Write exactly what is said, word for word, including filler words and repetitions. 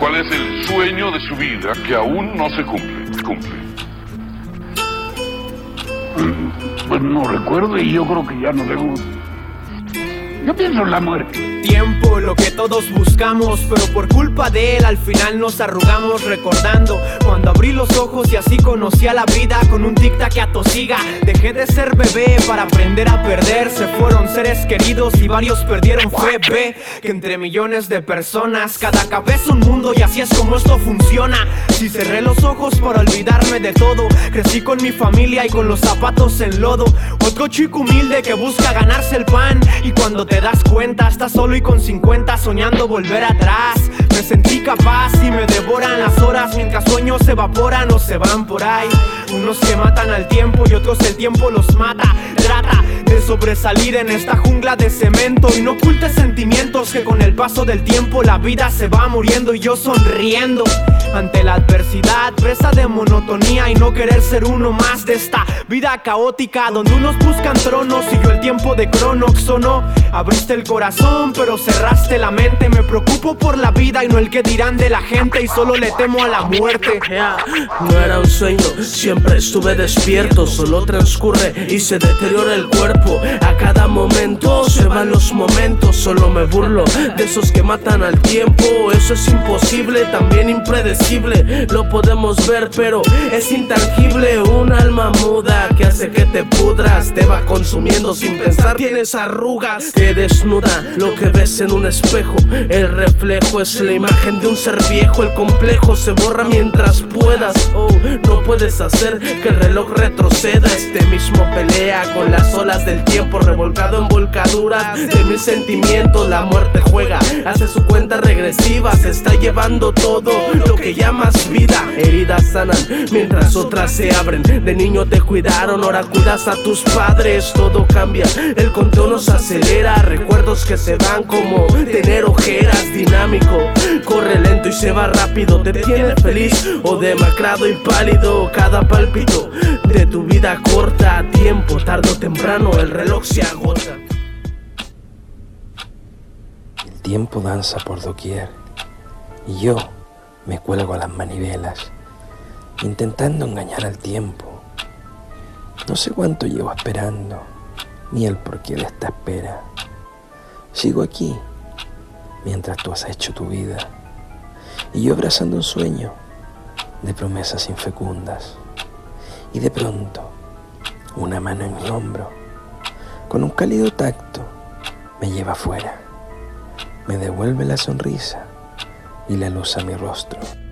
¿Cuál es el sueño de su vida que aún no se cumple? Cumple. Pues no recuerdo y yo creo que ya no debo. Yo pienso en la muerte. Tiempo, lo que todos buscamos, pero por culpa de él al final nos arrugamos recordando cuando abrí los ojos y así conocí a la vida con un tic-tac que atosiga. Dejé de ser bebé para aprender a perder. Se fueron seres queridos y varios perdieron fe. Ve que entre millones de personas cada cabeza un mundo y así es como esto funciona. Si cerré los ojos para olvidarme de todo, crecí con mi familia y con los zapatos en lodo. Otro chico humilde que busca ganarse el pan y cuando te das cuenta estás solo y con cincuenta soñando volver atrás. Me sentí capaz y me devoran las horas mientras sueños se evaporan o se van por ahí. Unos que matan al tiempo y otros el tiempo los mata. Trata de sobresalir en esta jungla de cemento y no ocultes sentimientos que con el paso del tiempo la vida se va muriendo y yo sonriendo ante la adversidad, presa de monotonía y no querer ser uno más de esta vida caótica donde unos buscan tronos y yo el tiempo de Cronox o no. Abriste el corazón pero cerraste la mente. Me preocupo por la vida y no el que dirán de la gente y solo le temo a la muerte. Yeah. No era un sueño, siempre estuve despierto. Solo transcurre y se deteriora el cuerpo. A cada momento se van los momentos. Solo me burlo de esos que matan al tiempo. Eso es imposible, también impredecible. Lo podemos ver pero es intangible. Un alma muda que hace que te pudras. Te va consumiendo sin pensar, tienes arrugas. Te desnuda lo que ves en un espejo. El reflejo es la imagen de un ser viejo. El complejo se borra mientras puedas. Oh, no puedes hacer que el reloj retroceda. Este mismo pelea con las olas del tiempo, revolcado en volcaduras de mil sentimientos. La muerte juega, hace su cuenta regresiva. Se está llevando todo lo que llamas vida. Heridas sanan mientras otras se abren. De niño te cuidaron, ahora cuidas a tus padres. Todo cambia, el conteo nos acelera. Recuerdos que se van como tener ojeras. Dinámico, corre lento y se va rápido. Te tiene feliz o demacrado y pálido. Cada pálpito de tu vida corta. A tiempo, tarde o temprano el reloj se agota. El tiempo danza por doquier y yo me cuelgo a las manivelas, intentando engañar al tiempo. No sé cuánto llevo esperando, ni el porqué de esta espera. Sigo aquí, mientras tú has hecho tu vida, y yo abrazando un sueño de promesas infecundas. Y de pronto, una mano en mi hombro, con un cálido tacto, me lleva afuera, me devuelve la sonrisa y la luz a mi rostro.